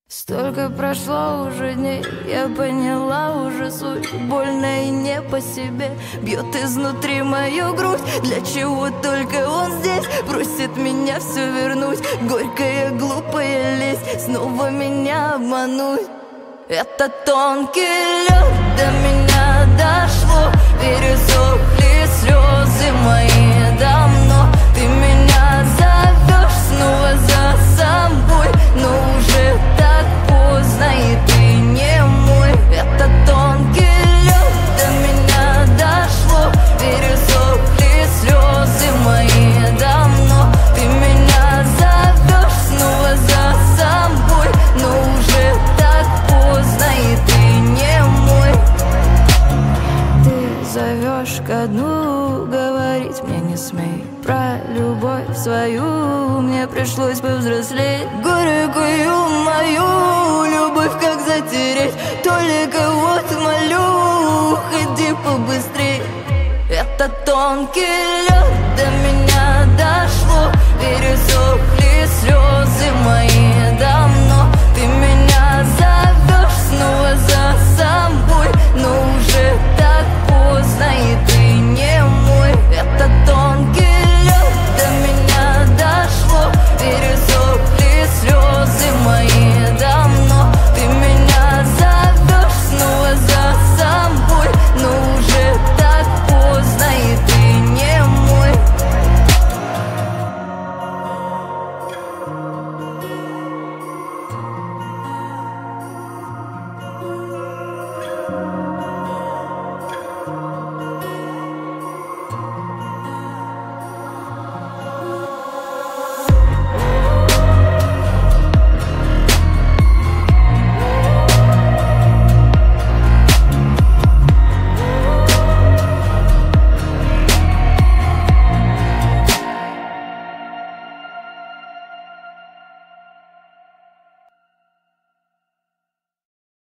Столько прошло уже дней, я поняла уже суть. Больно и не по себе, бьет изнутри мою грудь. Для чего только он здесь просит меня все вернуть? Горькая, глупая лесть, снова меня обмануть. Это тонкий лед, до меня дошло. Пересохли слезы мои давно. Ты меня зовешь снова за собой, но уже так поздно, и ты не мой. Это тонкий лед, до меня дошло. Пересохли слезы мои давно. Ты меня зовешь снова за собой, но уже так поздно, и ты не мой. Ты зовешь ко дну, говорить мне не смей. Про любовь свою мне пришлось повзрослеть. Горькую мою любовь как затереть? Только вот молю, ходи побыстрей. Это тонкий лед, до меня дошло. Пересохли слезы мои, да.